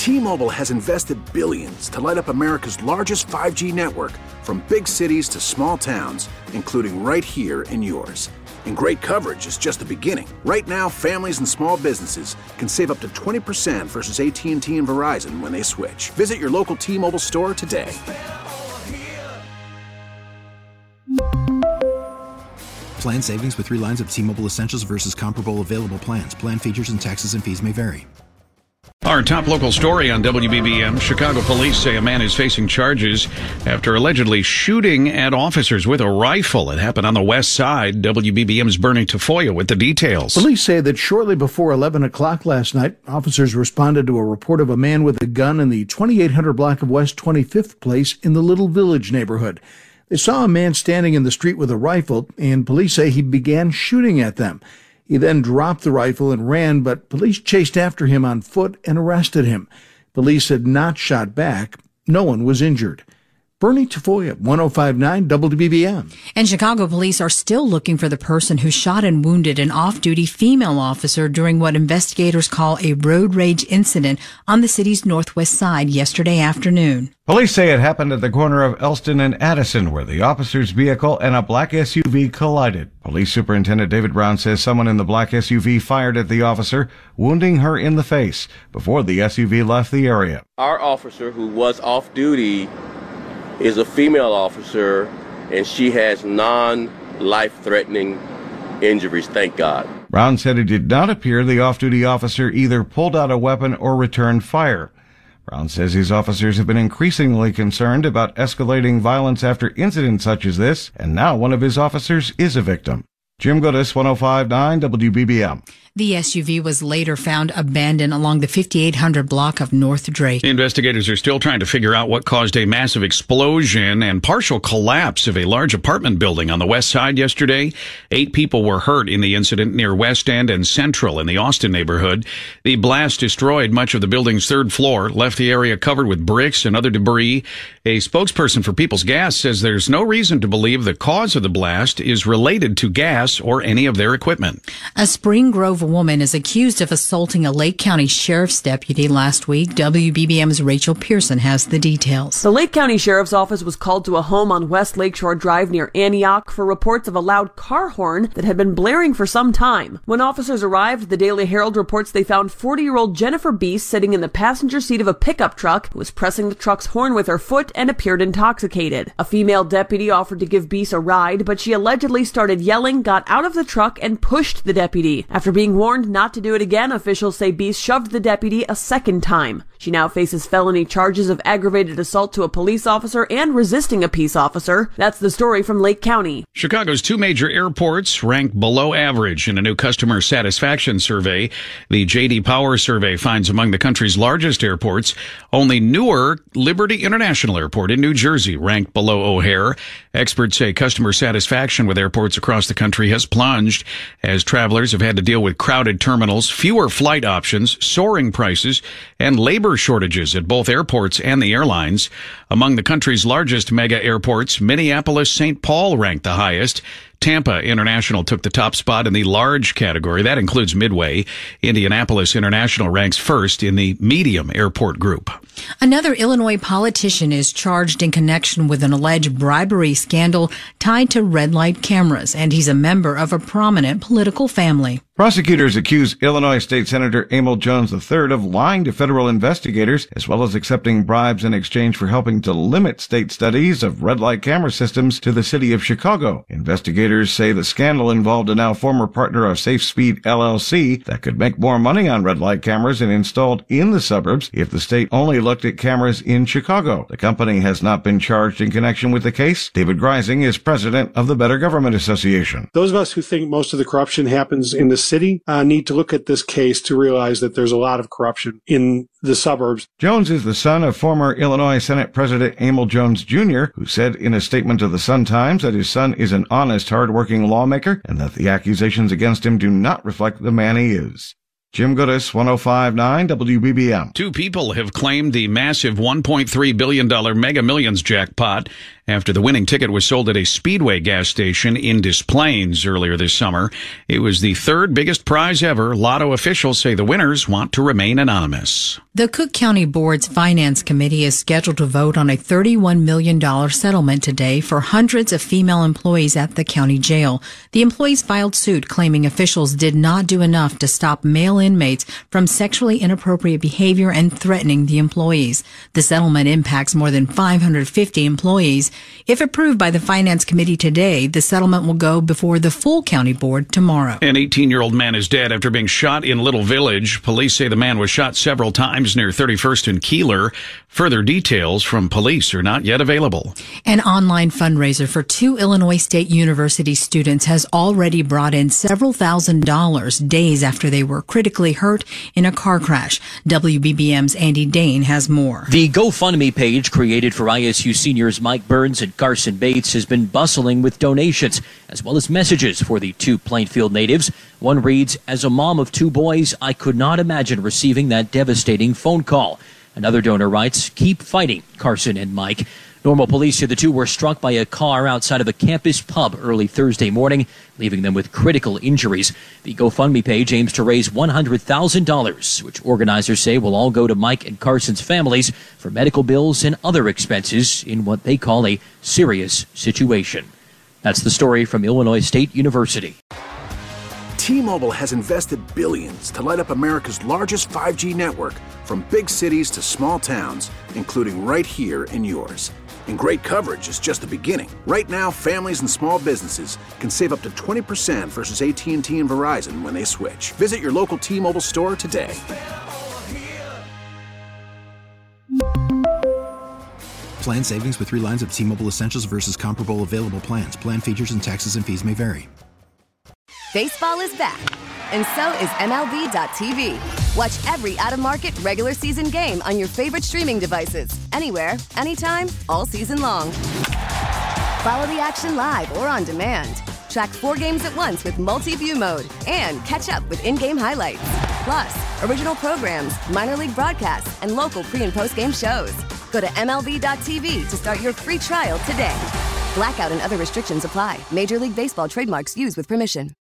T-Mobile has invested billions to light up America's largest 5G network, from big cities to small towns, including right here in yours. And great coverage is just the beginning. Right now, families and small businesses can save up to 20% versus AT&T and Verizon when they switch. Visit your local T-Mobile store today. Plan savings with 3 lines of T-Mobile Essentials versus comparable available plans. Plan features and taxes and fees may vary. Our top local story on WBBM. Chicago police say a man is facing charges after allegedly shooting at officers with a rifle. It happened on the west side. WBBM's Bernie Tafoya with the details. Police say that shortly before 11 o'clock last night, officers responded to a report of a man with a gun in the 2800 block of West 25th Place in the Little Village neighborhood. They saw a man standing in the street with a rifle, and police say he began shooting at them. He then dropped the rifle and ran, but police chased after him on foot and arrested him. Police had not shot back. No one was injured. Bernie Tafoya, 105.9 WBBM. And Chicago police are still looking for the person who shot and wounded an off-duty female officer during what investigators call a road rage incident on the city's northwest side yesterday afternoon. Police say it happened at the corner of Elston and Addison, where the officer's vehicle and a black SUV collided. Police Superintendent David Brown says someone in the black SUV fired at the officer, wounding her in the face before the SUV left the area. Our officer, who was off duty, is a female officer, and she has non-life-threatening injuries, thank God. Brown said it did not appear the off-duty officer either pulled out a weapon or returned fire. Brown says his officers have been increasingly concerned about escalating violence after incidents such as this, and now one of his officers is a victim. Jim Goodis, 105.9 WBBM. The SUV was later found abandoned along the 5800 block of North Drake. Investigators are still trying to figure out what caused a massive explosion and partial collapse of a large apartment building on the west side yesterday. 8 people were hurt in the incident near West End and Central in the Austin neighborhood. The blast destroyed much of the building's 3rd floor, left the area covered with bricks and other debris. A spokesperson for Peoples Gas says there's no reason to believe the cause of the blast is related to gas or any of their equipment. A Spring Grove woman is accused of assaulting a Lake County Sheriff's deputy last week. WBBM's Rachel Pearson has the details. The Lake County Sheriff's Office was called to a home on West Lakeshore Drive near Antioch for reports of a loud car horn that had been blaring for some time. When officers arrived, the Daily Herald reports they found 40-year-old Jennifer Beese sitting in the passenger seat of a pickup truck who was pressing the truck's horn with her foot and appeared intoxicated. A female deputy offered to give Beese a ride, but she allegedly started yelling, got out of the truck, and pushed the deputy. After being warned not to do it again, officials say Beese shoved the deputy a second time. She now faces felony charges of aggravated assault to a police officer and resisting a peace officer. That's the story from Lake County. Chicago's 2 major airports ranked below average in a new customer satisfaction survey. The J.D. Power survey finds among the country's largest airports, only Newark Liberty International Airport in New Jersey ranked below O'Hare. Experts say customer satisfaction with airports across the country has plunged as travelers have had to deal with crowded terminals, fewer flight options, soaring prices, and labor shortages at both airports and the airlines. Among the country's largest mega airports, Minneapolis-St. Paul ranked the highest. Tampa International took the top spot in the large category. That includes Midway. Indianapolis International ranks first in the medium airport group. Another Illinois politician is charged in connection with an alleged bribery scandal tied to red light cameras, and he's a member of a prominent political family. Prosecutors accuse Illinois State Senator Emil Jones III of lying to federal investigators, as well as accepting bribes in exchange for helping to limit state studies of red light camera systems to the city of Chicago. Investigators say the scandal involved a now former partner of Safe Speed LLC that could make more money on red light cameras and installed in the suburbs if the state only looked at cameras in Chicago. The company has not been charged in connection with the case. David Greising is president of the Better Government Association. Those of us who think most of the corruption happens in the city need to look at this case to realize that there's a lot of corruption in the suburbs. Jones is the son of former Illinois Senate President Emil Jones Jr., who said in a statement to the Sun-Times that his son is an honest, hard-working lawmaker and that the accusations against him do not reflect the man he is. Jim Goodis, 105.9 WBBM. 2 people have claimed the massive $1.3 billion Mega Millions jackpot after the winning ticket was sold at a Speedway gas station in Des Plaines earlier this summer. It was the third biggest prize ever. Lotto officials say the winners want to remain anonymous. The Cook County Board's Finance Committee is scheduled to vote on a $31 million settlement today for hundreds of female employees at the county jail. The employees filed suit claiming officials did not do enough to stop male inmates from sexually inappropriate behavior and threatening the employees. The settlement impacts more than 550 employees. If approved by the Finance Committee today, the settlement will go before the full county board tomorrow. An 18-year-old man is dead after being shot in Little Village. Police say the man was shot several times near 31st and Keeler. Further details from police are not yet available. An online fundraiser for 2 Illinois State University students has already brought in several $1,000s days after they were critically hurt in a car crash. WBBM's Andy Dane has more. The GoFundMe page created for ISU seniors Mike Burns and Carson Bates has been bustling with donations, as well as messages for the 2 Plainfield natives. One reads, "As a mom of 2 boys, I could not imagine receiving that devastating phone call." Another donor writes, "Keep fighting, Carson and Mike." Normal police say the 2 were struck by a car outside of a campus pub early Thursday morning, leaving them with critical injuries. The GoFundMe page aims to raise $100,000, which organizers say will all go to Mike and Carson's families for medical bills and other expenses in what they call a serious situation. That's the story from Illinois State University. T-Mobile has invested billions to light up America's largest 5G network, from big cities to small towns, including right here in yours. And great coverage is just the beginning. Right now, families and small businesses can save up to 20% versus AT&T and Verizon when they switch. Visit your local T-Mobile store today. Plan savings with 3 lines of T-Mobile Essentials versus comparable available plans. Plan features and taxes and fees may vary. Baseball is back, and so is MLB.tv. Watch every out-of-market regular season game on your favorite streaming devices, anywhere, anytime, all season long. Follow the action live or on demand. Track 4 games at once with multi-view mode and catch up with in-game highlights. Plus, original programs, minor league broadcasts, and local pre- and post-game shows. Go to MLB.tv to start your free trial today. Blackout and other restrictions apply. Major League Baseball trademarks used with permission.